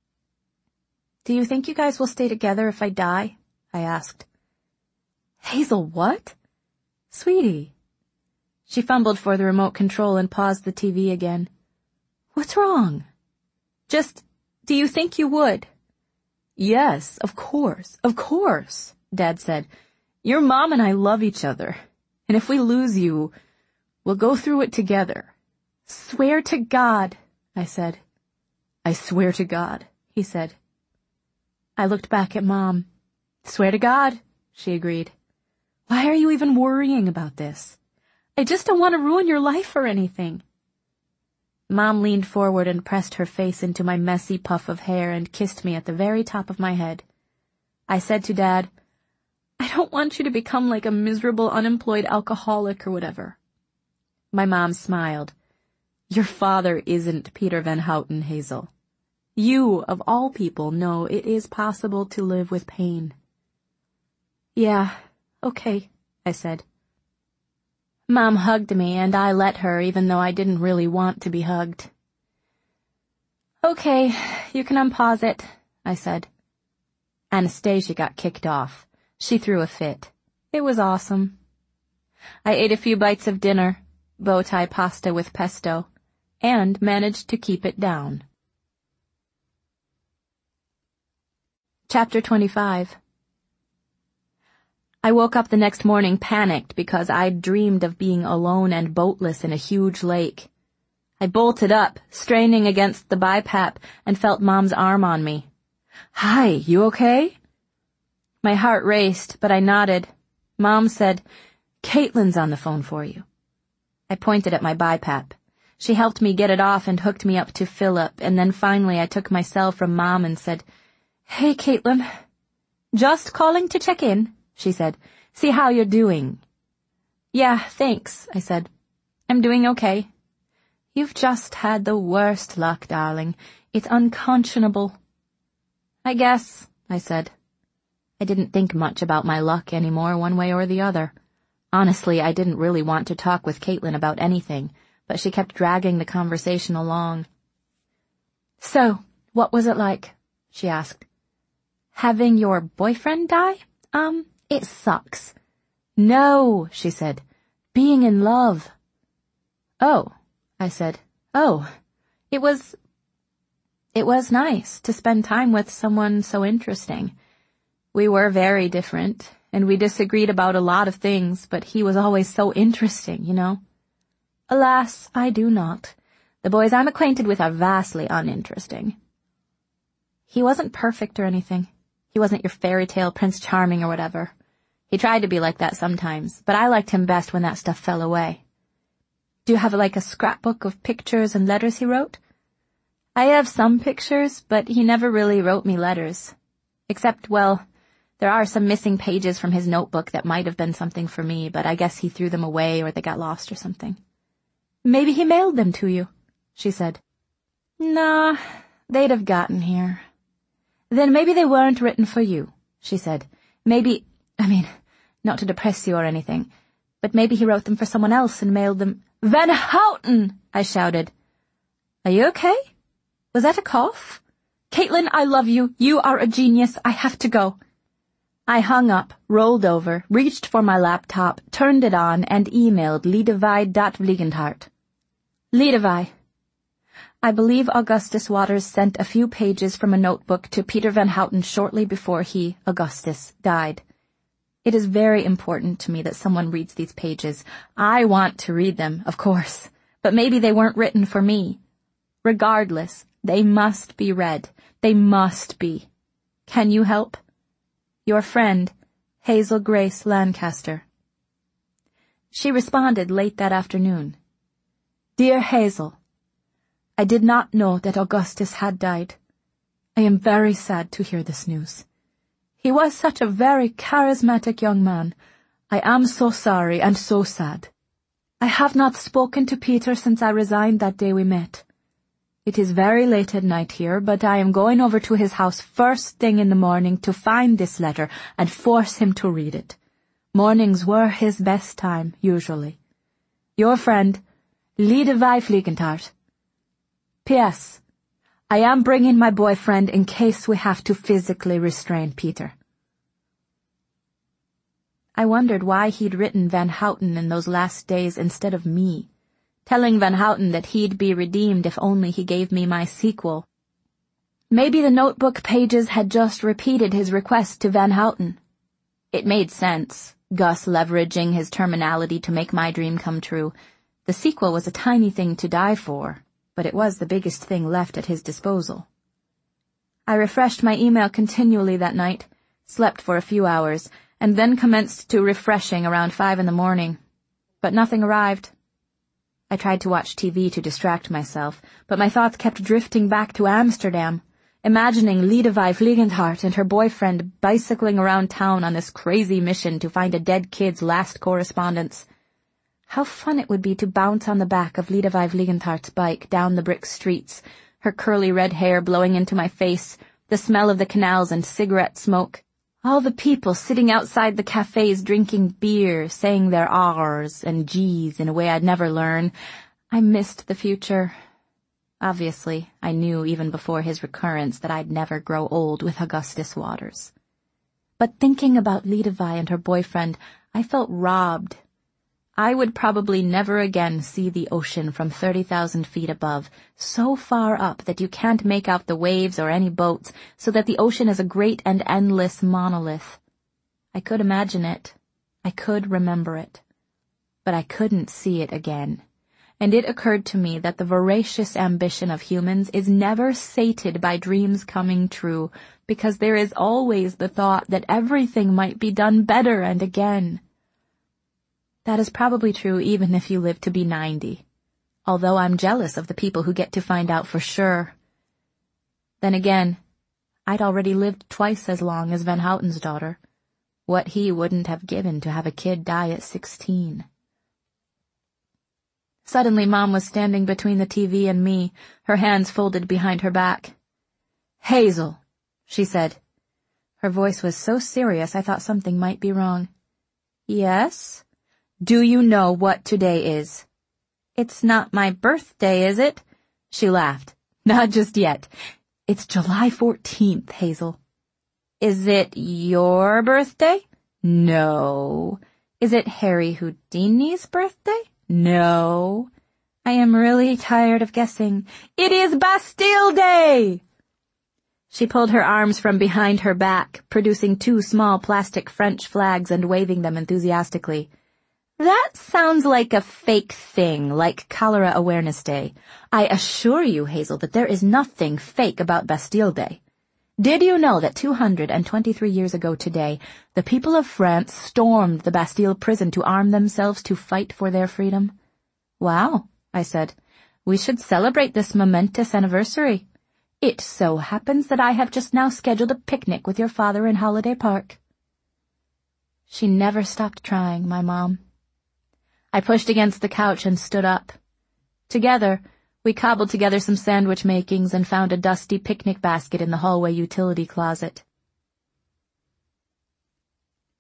Do you think you guys will stay together if I die? I asked. Hazel, what? Sweetie. She fumbled for the remote control and paused the T V again. What's wrong? Just, do you think you would? Yes, of course, of course, Dad said. Your mom and I love each other, and if we lose you, we'll go through it together. Swear to God, I said. I swear to God, he said. I looked back at Mom. Swear to God, she agreed. Why are you even worrying about this? I just don't want to ruin your life or anything. Mom leaned forward and pressed her face into my messy puff of hair and kissed me at the very top of my head. I said to Dad, I don't want you to become like a miserable unemployed alcoholic or whatever. My mom smiled. Your father isn't Peter Van Houten, Hazel. You, of all people, know it is possible to live with pain. Yeah, okay, I said. Mom hugged me, and I let her, even though I didn't really want to be hugged. Okay, you can unpause it, I said. Anastasia got kicked off. She threw a fit. It was awesome. I ate a few bites of dinner, bow tie pasta with pesto, and managed to keep it down. Chapter twenty-five. I woke up the next morning panicked because I'd dreamed of being alone and boatless in a huge lake. I bolted up, straining against the B I P A P, and felt Mom's arm on me. Hi, you okay? My heart raced, but I nodded. Mom said, Caitlin's on the phone for you. I pointed at my B I P A P. She helped me get it off and hooked me up to Philip, and then finally I took my cell from Mom and said, Hey, Caitlin. Just calling to check in, she said. See how you're doing. Yeah, thanks, I said. I'm doing okay. You've just had the worst luck, darling. It's unconscionable. I guess, I said. I didn't think much about my luck anymore, one way or the other. Honestly, I didn't really want to talk with Caitlin about anything, but she kept dragging the conversation along. So, what was it like? She asked. Having your boyfriend die? Um, it sucks. No, she said. Being in love. Oh, I said. Oh, it was... It was nice to spend time with someone so interesting. We were very different, and we disagreed about a lot of things, but he was always so interesting, you know? Alas, I do not. The boys I'm acquainted with are vastly uninteresting. He wasn't perfect or anything. He wasn't your fairy tale Prince Charming or whatever. He tried to be like that sometimes, but I liked him best when that stuff fell away. Do you have like a scrapbook of pictures and letters he wrote? I have some pictures, but he never really wrote me letters. Except, well, there are some missing pages from his notebook that might have been something for me, but I guess he threw them away or they got lost or something. Maybe he mailed them to you, she said. Nah, they'd have gotten here. Then maybe they weren't written for you, she said. Maybe, I mean, not to depress you or anything, but maybe he wrote them for someone else and mailed them. Van Houten! I shouted. Are you okay? Was that a cough? Caitlin, I love you. You are a genius. I have to go. I hung up, rolled over, reached for my laptop, turned it on, and emailed Liedewij.Vliegendhart. Liedewij. I believe Augustus Waters sent a few pages from a notebook to Peter Van Houten shortly before he, Augustus, died. It is very important to me that someone reads these pages. I want to read them, of course, but maybe they weren't written for me. Regardless, they must be read. They must be. Can you help? Your friend, Hazel Grace Lancaster. She responded late that afternoon. Dear Hazel, I did not know that Augustus had died. I am very sad to hear this news. He was such a very charismatic young man. I am so sorry and so sad. I have not spoken to Peter since I resigned that day we met. It is very late at night here, but I am going over to his house first thing in the morning to find this letter and force him to read it. Mornings were his best time, usually. Your friend, Liedewij Vliegendhart. P S. I am bringing my boyfriend in case we have to physically restrain Peter. I wondered why he'd written Van Houten in those last days instead of me, telling Van Houten that he'd be redeemed if only he gave me my sequel. Maybe the notebook pages had just repeated his request to Van Houten. It made sense, Gus leveraging his terminality to make my dream come true. The sequel was a tiny thing to die for, but it was the biggest thing left at his disposal. I refreshed my email continually that night, slept for a few hours, and then commenced to refreshing around five in the morning. But nothing arrived. I tried to watch T V to distract myself, but my thoughts kept drifting back to Amsterdam, imagining Liedewij Vliegendhart and her boyfriend bicycling around town on this crazy mission to find a dead kid's last correspondence. How fun it would be to bounce on the back of Liedewij Vliegendhart's bike down the brick streets, her curly red hair blowing into my face, the smell of the canals and cigarette smoke. All the people sitting outside the cafes drinking beer, saying their R's and G's in a way I'd never learn. I missed the future. Obviously, I knew even before his recurrence that I'd never grow old with Augustus Waters. But thinking about Liedewij and her boyfriend, I felt robbed. I would probably never again see the ocean from thirty thousand feet above, so far up that you can't make out the waves or any boats, so that the ocean is a great and endless monolith. I could imagine it. I could remember it. But I couldn't see it again. And it occurred to me that the voracious ambition of humans is never sated by dreams coming true, because there is always the thought that everything might be done better and again. That is probably true even if you live to be ninety, although I'm jealous of the people who get to find out for sure. Then again, I'd already lived twice as long as Van Houten's daughter, what he wouldn't have given to have a kid die at sixteen. Suddenly Mom was standing between the T V and me, her hands folded behind her back. Hazel, she said. Her voice was so serious I thought something might be wrong. Yes? Do you know what today is? It's not my birthday, is it? She laughed. Not just yet. It's July fourteenth, Hazel. Is it your birthday? No. Is it Harry Houdini's birthday? No. I am really tired of guessing. It is Bastille Day! She pulled her arms from behind her back, producing two small plastic French flags and waving them enthusiastically. That sounds like a fake thing, like Cholera Awareness Day. I assure you, Hazel, that there is nothing fake about Bastille Day. Did you know that two hundred twenty-three years ago today, the people of France stormed the Bastille prison to arm themselves to fight for their freedom? Wow, I said. We should celebrate this momentous anniversary. It so happens that I have just now scheduled a picnic with your father in Holiday Park. She never stopped trying, my mom. I pushed against the couch and stood up. Together, we cobbled together some sandwich makings and found a dusty picnic basket in the hallway utility closet.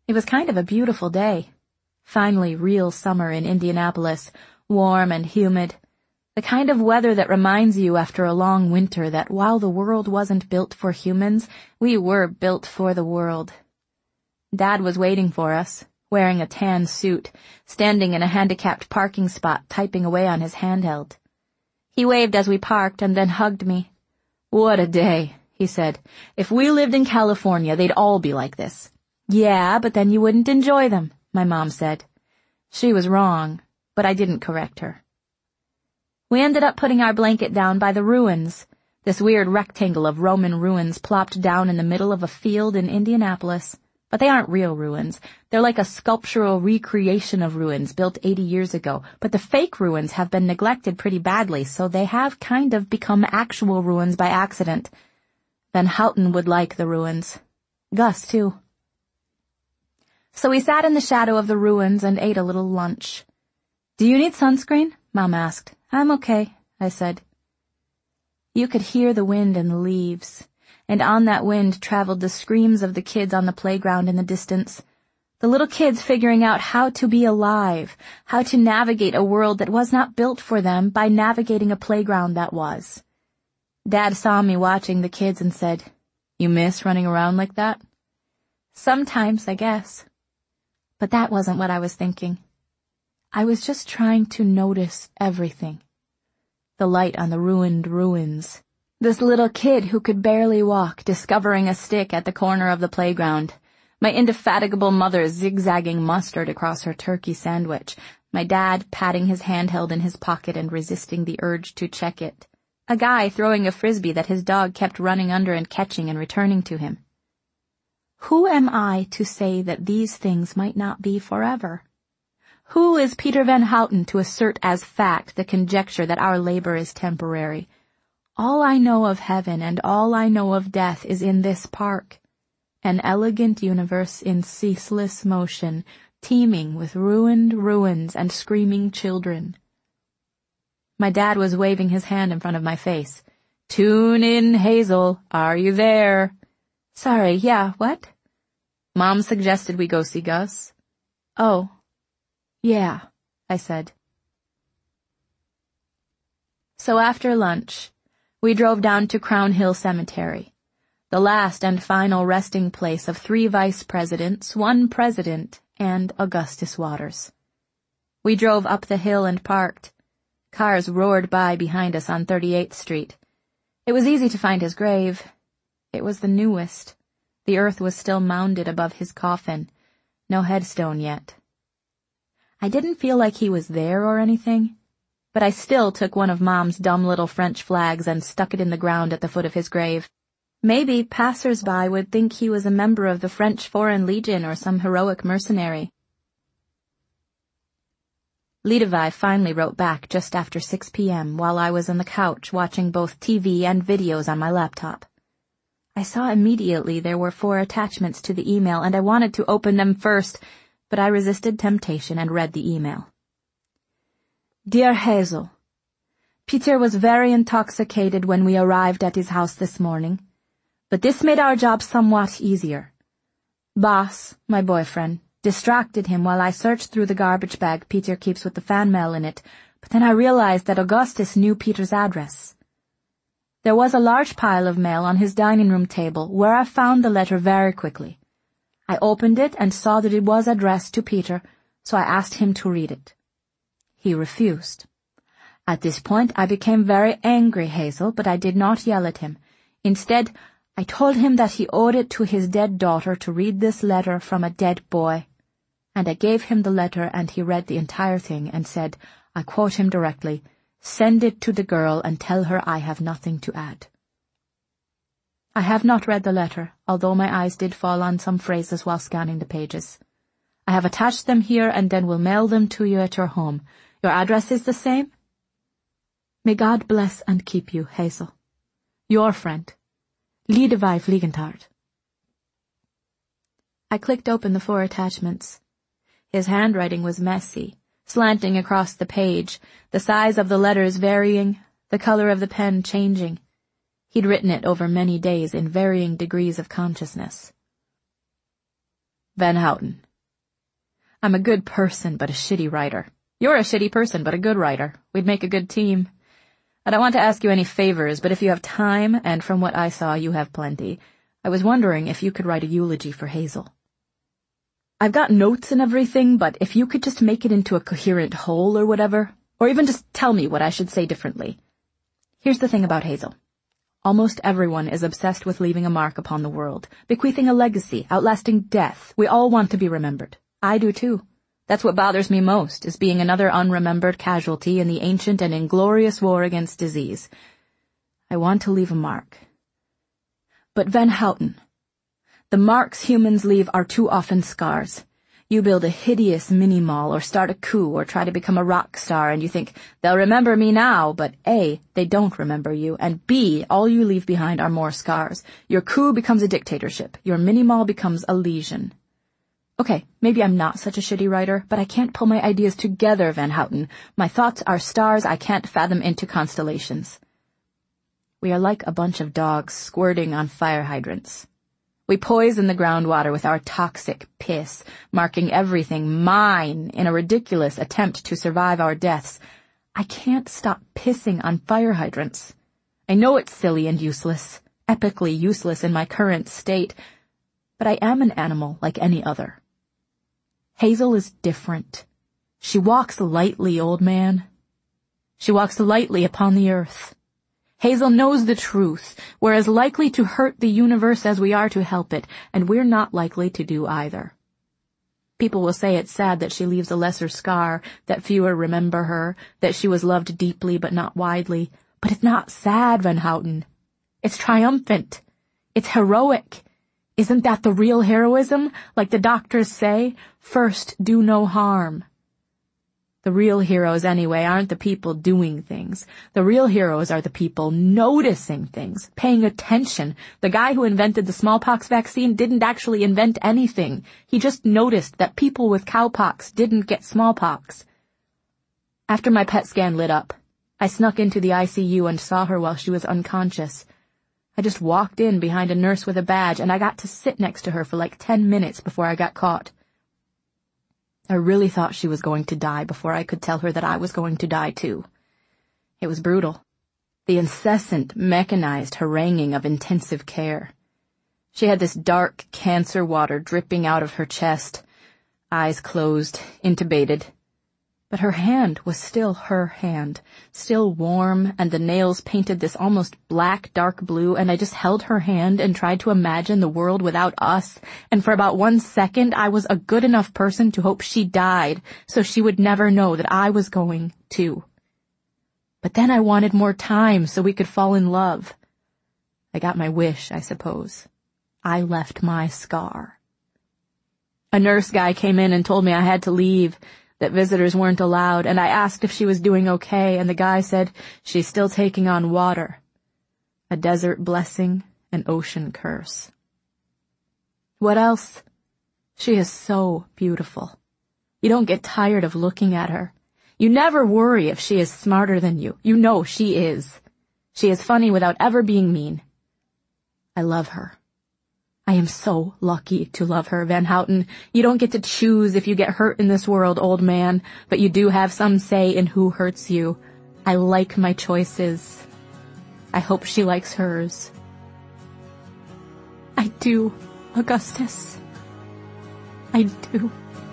It was kind of a beautiful day. Finally real summer in Indianapolis, warm and humid. The kind of weather that reminds you after a long winter that while the world wasn't built for humans, we were built for the world. Dad was waiting for us, wearing a tan suit, standing in a handicapped parking spot typing away on his handheld. He waved as we parked and then hugged me. "What a day," he said. "If we lived in California, they'd all be like this." "Yeah, but then you wouldn't enjoy them," my mom said. She was wrong, but I didn't correct her. We ended up putting our blanket down by the ruins, this weird rectangle of Roman ruins plopped down in the middle of a field in Indianapolis. But they aren't real ruins. They're like a sculptural recreation of ruins built eighty years ago. But the fake ruins have been neglected pretty badly, so they have kind of become actual ruins by accident. Van Houten would like the ruins. Gus, too. So we sat in the shadow of the ruins and ate a little lunch. "Do you need sunscreen?" Mom asked. "I'm okay," I said. You could hear the wind in the leaves, and on that wind traveled the screams of the kids on the playground in the distance. The little kids figuring out how to be alive, how to navigate a world that was not built for them by navigating a playground that was. Dad saw me watching the kids and said, "You miss running around like that?" "Sometimes, I guess." But that wasn't what I was thinking. I was just trying to notice everything. The light on the ruined ruins. This little kid who could barely walk, discovering a stick at the corner of the playground. My indefatigable mother zigzagging mustard across her turkey sandwich. My dad patting his handheld in his pocket and resisting the urge to check it. A guy throwing a frisbee that his dog kept running under and catching and returning to him. Who am I to say that these things might not be forever? Who is Peter Van Houten to assert as fact the conjecture that our labor is temporary? All I know of heaven and all I know of death is in this park, an elegant universe in ceaseless motion, teeming with ruined ruins and screaming children. My dad was waving his hand in front of my face. "Tune in, Hazel. Are you there?" "Sorry, yeah, what?" "Mom suggested we go see Gus." "Oh. Yeah," I said. So after lunch, we drove down to Crown Hill Cemetery, the last and final resting place of three vice presidents, one president, and Augustus Waters. We drove up the hill and parked. Cars roared by behind us on thirty-eighth Street. It was easy to find his grave. It was the newest. The earth was still mounded above his coffin. No headstone yet. I didn't feel like he was there or anything, but I still took one of Mom's dumb little French flags and stuck it in the ground at the foot of his grave. Maybe passers-by would think he was a member of the French Foreign Legion or some heroic mercenary. Levi finally wrote back just after six p.m. while I was on the couch watching both T V and videos on my laptop. I saw immediately there were four attachments to the email and I wanted to open them first, but I resisted temptation and read the email. Dear Hazel, Peter was very intoxicated when we arrived at his house this morning, but this made our job somewhat easier. Boss, my boyfriend, distracted him while I searched through the garbage bag Peter keeps with the fan mail in it, but then I realized that Augustus knew Peter's address. There was a large pile of mail on his dining room table where I found the letter very quickly. I opened it and saw that it was addressed to Peter, so I asked him to read it. He refused. At this point, I became very angry, Hazel, but I did not yell at him. Instead, I told him that he owed it to his dead daughter to read this letter from a dead boy. And I gave him the letter and he read the entire thing and said, I quote him directly, "Send it to the girl and tell her I have nothing to add." I have not read the letter, although my eyes did fall on some phrases while scanning the pages. I have attached them here and then will mail them to you at your home. Your address is the same? May God bless and keep you, Hazel. Your friend, Levi Fliegentard. I clicked open the four attachments. His handwriting was messy, slanting across the page, the size of the letters varying, the color of the pen changing. He'd written it over many days in varying degrees of consciousness. Van Houten. I'm a good person, but a shitty writer. You're a shitty person, but a good writer. We'd make a good team. I don't want to ask you any favors, but if you have time, and from what I saw, you have plenty, I was wondering if you could write a eulogy for Hazel. I've got notes and everything, but if you could just make it into a coherent whole or whatever, or even just tell me what I should say differently. Here's the thing about Hazel. Almost everyone is obsessed with leaving a mark upon the world, bequeathing a legacy, outlasting death. We all want to be remembered. I do too. That's what bothers me most, is being another unremembered casualty in the ancient and inglorious war against disease. I want to leave a mark. But Van Houten, the marks humans leave are too often scars. You build a hideous mini-mall or start a coup or try to become a rock star and you think, they'll remember me now, but A, they don't remember you, and B, all you leave behind are more scars. Your coup becomes a dictatorship. Your mini-mall becomes a lesion. Okay, maybe I'm not such a shitty writer, but I can't pull my ideas together, Van Houten. My thoughts are stars I can't fathom into constellations. We are like a bunch of dogs squirting on fire hydrants. We poison the groundwater with our toxic piss, marking everything mine in a ridiculous attempt to survive our deaths. I can't stop pissing on fire hydrants. I know it's silly and useless, epically useless in my current state, but I am an animal like any other. Hazel is different. She walks lightly, old man. She walks lightly upon the earth. Hazel knows the truth. We're as likely to hurt the universe as we are to help it, and we're not likely to do either. People will say it's sad that she leaves a lesser scar, that fewer remember her, that she was loved deeply but not widely. But it's not sad, Van Houten. It's triumphant. It's heroic. Isn't that the real heroism? Like the doctors say, first do no harm. The real heroes, anyway, aren't the people doing things. The real heroes are the people noticing things, paying attention. The guy who invented the smallpox vaccine didn't actually invent anything. He just noticed that people with cowpox didn't get smallpox. After my P E T scan lit up, I snuck into the I C U and saw her while she was unconscious. I just walked in behind a nurse with a badge, and I got to sit next to her for like ten minutes before I got caught. I really thought she was going to die before I could tell her that I was going to die too. It was brutal. The incessant, mechanized haranguing of intensive care. She had this dark cancer water dripping out of her chest, eyes closed, intubated. But her hand was still her hand, still warm, and the nails painted this almost black, dark blue, and I just held her hand and tried to imagine the world without us, and for about one second I was a good enough person to hope she died, so she would never know that I was going too. But then I wanted more time so we could fall in love. I got my wish, I suppose. I left my scar. A nurse guy came in and told me I had to leave, that visitors weren't allowed, and I asked if she was doing okay, and the guy said she's still taking on water. A desert blessing, an ocean curse. What else? She is so beautiful. You don't get tired of looking at her. You never worry if she is smarter than you. You know she is. She is funny without ever being mean. I love her. I am so lucky to love her, Van Houten. You don't get to choose if you get hurt in this world, old man, but you do have some say in who hurts you. I like my choices. I hope she likes hers. I do, Augustus. I do.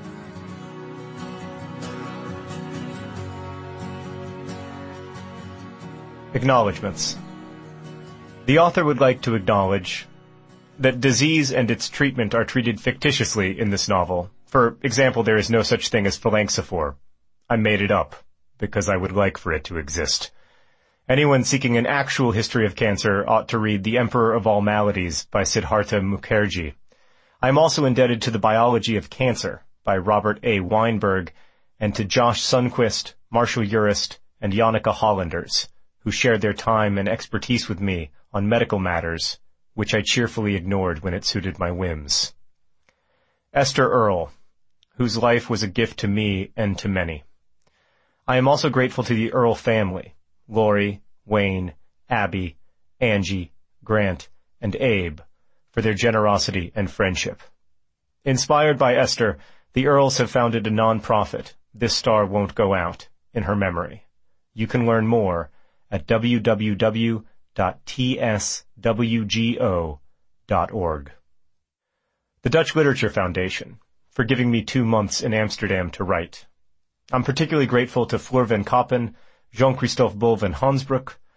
Acknowledgements. The author would like to acknowledge that disease and its treatment are treated fictitiously in this novel. For example, there is no such thing as phalanxophore. I made it up, because I would like for it to exist. Anyone seeking an actual history of cancer ought to read The Emperor of All Maladies by Siddhartha Mukherjee. I am also indebted to The Biology of Cancer by Robert A. Weinberg and to Josh Sundquist, Marshall Urist, and Janneke Hollanders, who shared their time and expertise with me on medical matters, which I cheerfully ignored when it suited my whims. Esther Earle, whose life was a gift to me and to many. I am also grateful to the Earle family, Lori, Wayne, Abby, Angie, Grant, and Abe, for their generosity and friendship. Inspired by Esther, the Earls have founded a non-profit, This Star Won't Go Out, in her memory. You can learn more at w w w dot t s w g o dot org. The Dutch Literature Foundation, for giving me two months in Amsterdam to write. I'm particularly grateful to Floor van Kappen, Jean-Christophe Bull van Hansbroek,